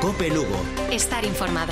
COPE Lugo. Estar informado.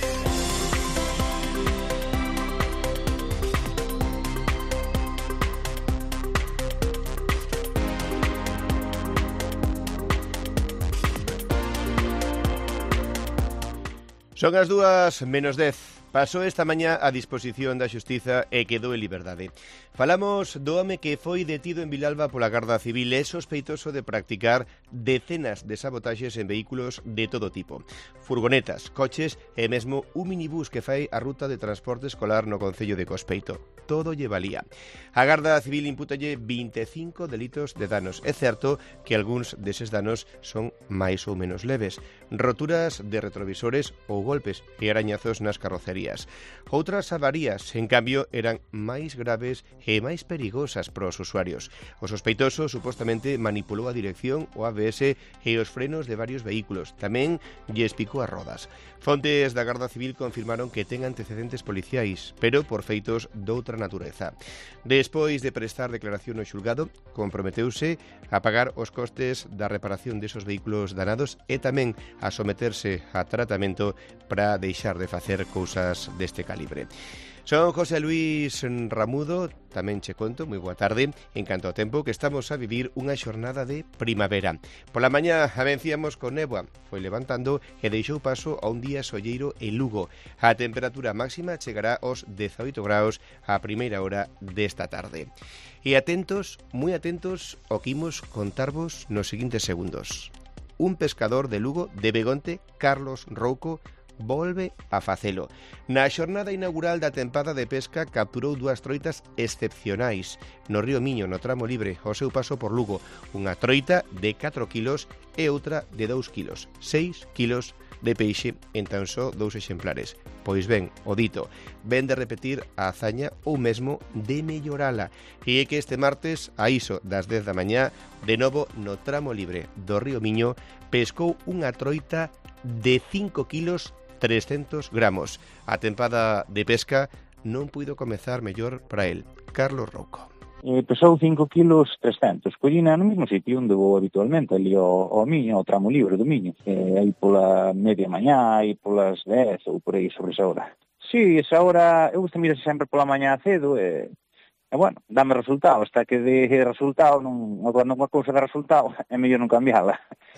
Son as 2:10. Pasou esta mañá a disposición da Xustiza e quedou en liberdade. Falamos do home que foi detido en Vilalba pola Garda Civil e sospeitoso de practicar decenas de sabotaxes en vehículos de todo tipo. Furgonetas, coches e mesmo un minibús que fai a ruta de transporte escolar no concello de Cospeito. Todo lle valía. A Garda Civil impútalle 25 delitos de danos. É certo que algúns deses danos son máis ou menos leves. Roturas de retrovisores ou golpes e arañazos nas carrocerías. Outras avarías, en cambio, eran máis graves e máis perigosas para os usuarios. O sospeitoso supostamente manipulou a dirección, o ABS e os frenos de varios vehículos. Tamén lles picou as rodas. Fontes da Garda Civil confirmaron que ten antecedentes policiais, pero por feitos doutra natureza. Despois de prestar declaración no xulgado, comprometeuse a pagar os costes da reparación desos vehículos danados e tamén a someterse a tratamento para deixar de facer cousas deste calibre. Son José Luis Ramudo, tamén che conto, moi boa tarde, en canto ao tempo que estamos a vivir unha xornada de primavera. Pola mañá avencíamos con néboa, foi levantando e deixou paso a un día solleiro en Lugo. A temperatura máxima chegará aos 18 graus a primeira hora desta tarde. E atentos, moi atentos ao que imos contarvos nos seguintes segundos. Un pescador de Lugo, de Begonte, Carlos Rouco, volve a facelo. Na xornada inaugural da tempada de pesca capturou 2 troitas excepcionais no río Miño, no tramo libre, ao seu paso por Lugo. Unha troita de 4 kilos e outra de 2 kilos. 6 kilos de peixe en tan só 2 exemplares. Pois ben, o dito, ven de repetir a hazaña ou mesmo de mellorala. E é que este martes, a iso das 10 da mañá, de novo no tramo libre do río Miño, pescou unha troita de 5 kilos 300 gramos. A tempada de pesca non puido comezar mellor para el. Carlos Rouco. Pesou 5 kilos 300. Collina no mesmo sitio onde vou habitualmente, ali ao Miño, ao tramo libre do Miño. Aí pola media mañá, aí polas 10 ou por aí sobre esa hora. Si, esa hora, eu gusto mirase sempre pola mañá cedo e bueno, dame resultado. Hasta que de resultado, cando unha cousa dá resultado, é mellor non cambiala.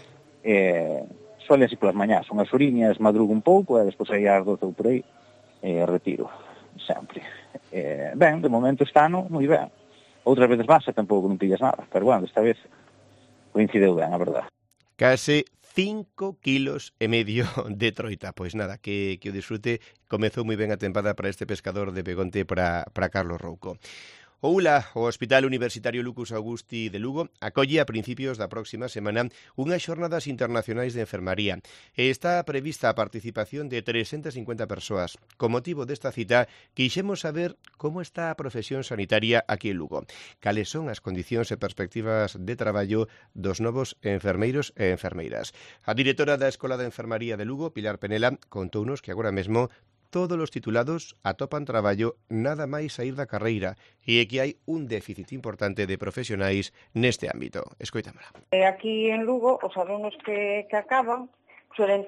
Suelen así polas mañás, son as oriñas, madrugo un pouco e despois aí ás 12 ou por aí retiro, sempre. Ben, de momento está ano moi ben. Outras veces vas e tampouco non pillas nada, pero bueno, esta vez coincideu ben, a verdade. Case 5 kilos e medio de troita. Pois nada, que o disfrute. Comezou moi ben a tempada para este pescador de Begonte, para Carlos Rouco. O ULA, o Hospital Universitario Lucas Augusti de Lugo, acolle a principios da próxima semana unhas xornadas internacionais de enfermaría. E está prevista a participación de 350 persoas. Con motivo desta cita, quixemos saber como está a profesión sanitaria aquí en Lugo. Cales son as condicións e perspectivas de traballo dos novos enfermeiros e enfermeiras. A directora da Escola de Enfermaría de Lugo, Pilar Penela, contounos que agora mesmo todos os titulados atopan traballo nada máis saír da carreira e é que hai un déficit importante de profesionais neste ámbito. Escoitámola. Aquí en Lugo, os alumnos que acaban suelen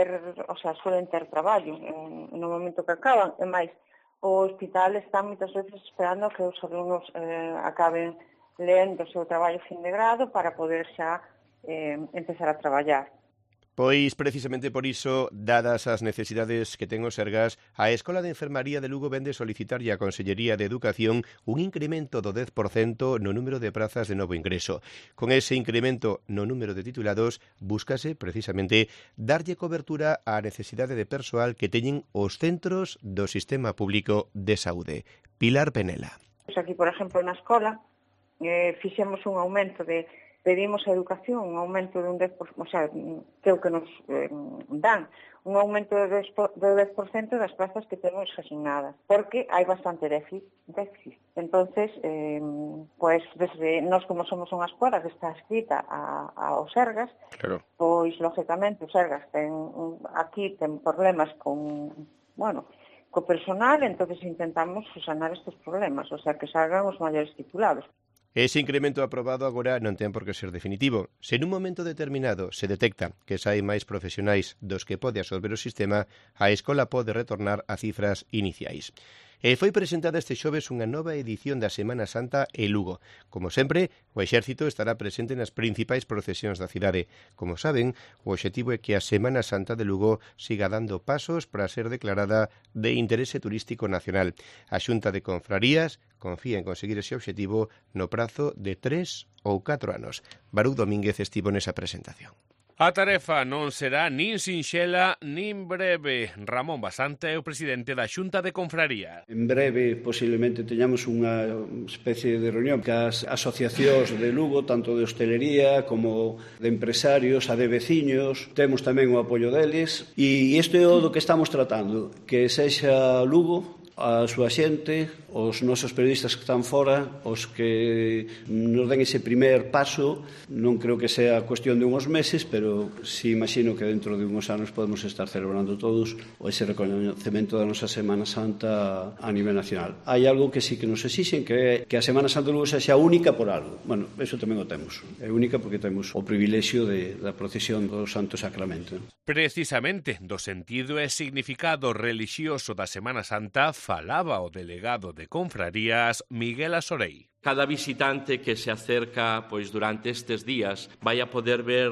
ter traballo no momento que acaban, e máis, o hospital está moitas veces esperando que os alumnos acaben lendo o seu traballo fin de grado para poder xa empezar a traballar. Pois precisamente por iso, dadas as necesidades que ten o Sergas, a Escola de Enfermaría de Lugo vende solicitarlle á Consellería de Educación un incremento do 10% no número de prazas de novo ingreso. Con ese incremento no número de titulados, búscase precisamente darlle cobertura á necesidade de persoal que teñen os centros do sistema público de saúde. Pilar Penela. Aquí, por exemplo, na escola, fixemos un aumento pedimos a educación un aumento de un 10%, o sea, que é o que nos dan, un aumento do 10% das plazas que temos asignadas, porque hai bastante déficit. Entonces, pues, desde nós como somos unha escola que está escrita ao Sergas, claro, pois, lógicamente, o Sergas aquí ten problemas con personal, entonces intentamos sanar estes problemas, o sea, que salgan os maiores titulados. Ese incremento aprobado agora non ten por que ser definitivo. Se nun momento determinado se detecta que saen máis profesionais dos que pode absorber o sistema, a escola pode retornar a cifras iniciais. E foi presentada este xoves unha nova edición da Semana Santa en Lugo. Como sempre, o Exército estará presente nas principais procesións da cidade. Como saben, o obxectivo é que a Semana Santa de Lugo siga dando pasos para ser declarada de interese turístico nacional. A Xunta de Confrarías confía en conseguir ese obxectivo no prazo de 3 ou 4 anos. Baruch Domínguez estivo nesa presentación. A tarefa non será nin sinxela nin breve. Ramón Basanta é o presidente da Xunta de Confraría. En breve, posiblemente, teñamos unha especie de reunión cas asociacións de Lugo, tanto de hostelería como de empresarios, a de veciños. Temos tamén o apoio deles. E isto é o do que estamos tratando, que sexa Lugo, a súa xente, os nosos periodistas que están fora, os que nos den ese primer paso. Non creo que sea cuestión de unhos meses, pero sí imagino que dentro de unhos anos podemos estar celebrando todos ese reconhecemento da nosa Semana Santa a nivel nacional. Hai algo que sí que nos exixen, que é que a Semana Santa de Lugo sexa única por algo. Bueno, eso tamén o temos. É única porque temos o privilexio da procesión do Santo Sacramento. Precisamente do sentido e significado relixioso da Semana Santa falaba o delegado de Confrarías, Miguel Asorei. Cada visitante que se acerca durante estes días vai a poder ver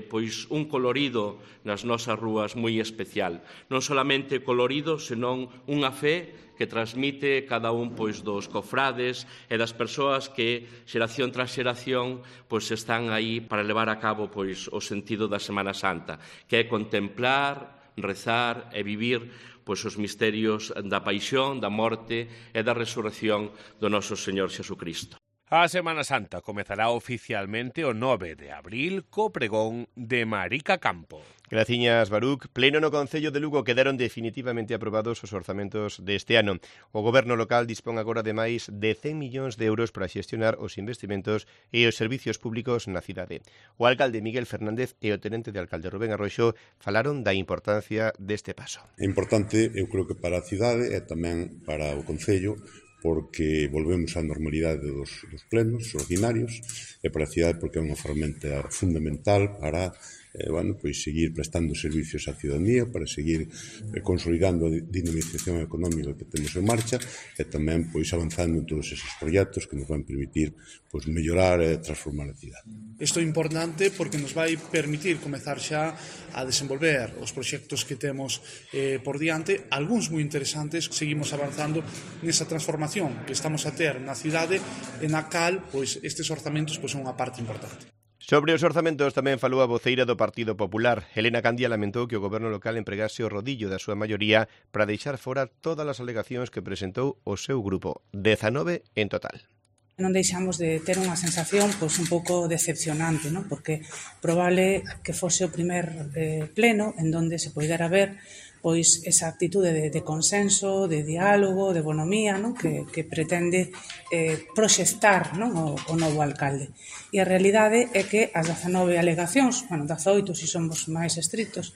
un colorido nas nosas rúas moi especial. Non solamente colorido, senón unha fe que transmite cada un dos cofrades e das persoas que xeración tras xeración están aí para levar a cabo o sentido da Semana Santa, que é contemplar, rezar e vivir os misterios da paixón, da morte e da resurrección do noso Señor Xesucristo. A Semana Santa comezará oficialmente o 9 de abril co pregón de Marica Campo. Graciñas, Baruch. Pleno no Concello de Lugo quedaron definitivamente aprobados os orzamentos deste ano. O goberno local dispón agora de máis de 100 millóns de euros para xestionar os investimentos e os servicios públicos na cidade. O alcalde Miguel Fernández e o tenente de alcalde Rubén Arroxo falaron da importancia deste paso. É importante, eu creo que para a cidade e tamén para o Concello, porque volvemos á normalidade dos plenos ordinarios, e para a cidade porque é unha ferramenta fundamental para seguir prestando servicios á ciudadanía, para seguir consolidando a dinamización económica que temos en marcha e tamén avanzando en todos esos proxectos que nos van permitir mellorar e transformar a cidade. Isto é importante porque nos vai permitir comezar xa a desenvolver os proxectos que temos por diante, algúns moi interesantes. Seguimos avanzando nesa transformación que estamos a ter na cidade e na cal estes orzamentos son unha parte importante. Sobre os orzamentos tamén falou a voceira do Partido Popular. Helena Candia lamentou que o goberno local empregase o rodillo da súa maioría para deixar fora todas as alegacións que presentou o seu grupo, 19 en total. Non deixamos de ter unha sensación un pouco decepcionante, ¿no? Porque probable que fose o primer pleno en donde se poidera ver esa actitude de consenso, de diálogo, de bonomía, ¿no? que pretende proxectar, ¿no? o novo alcalde. E a realidade é que as 19 alegacións, 18 se somos máis estrictos,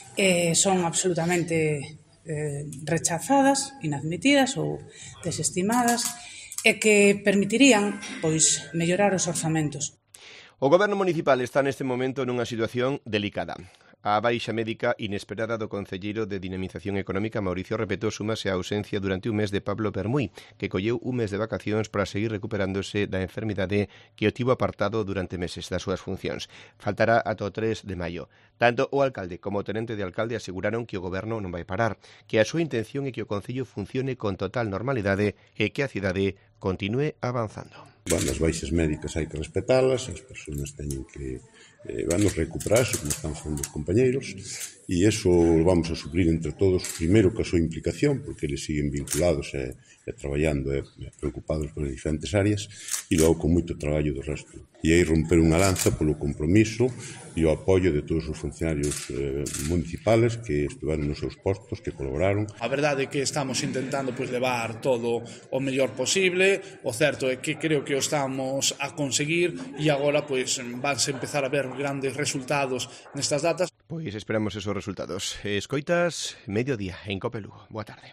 son absolutamente rechazadas, inadmitidas ou desestimadas, e que permitirían mellorar os orzamentos. O goberno municipal está neste momento nunha situación delicada. A baixa médica inesperada do concelleiro de Dinamización Económica Mauricio Repeto súmase a ausencia durante un mes de Pablo Permuy, que colleu un mes de vacacións para seguir recuperándose da enfermidade que o tivo apartado durante meses das súas funcións. Faltará ata o 3 de maio. Tanto o alcalde como o tenente de alcalde aseguraron que o goberno non vai parar, que a súa intención é que o concello funcione con total normalidade e que a cidade continúe avanzando. As baixas médicas hai que respetalas, as persoas teñen que recuperarse, como están facendo os compañeiros, e iso vamos a suplir entre todos, primeiro que a súa implicación, porque eles siguen vinculados e traballando e preocupados por diferentes áreas, e logo con moito traballo do resto. E aí romper unha lanza polo compromiso e o apoio de todos os funcionarios municipales que estiveron nos seus postos, que colaboraron. A verdade é que estamos intentando levar todo o mellor posible. O certo é que creo que o estamos a conseguir e agora vanse empezar a ver grandes resultados nestas datas. Pois esperamos esos resultados. Escoitas Mediodía en Cope Lugo. Boa tarde.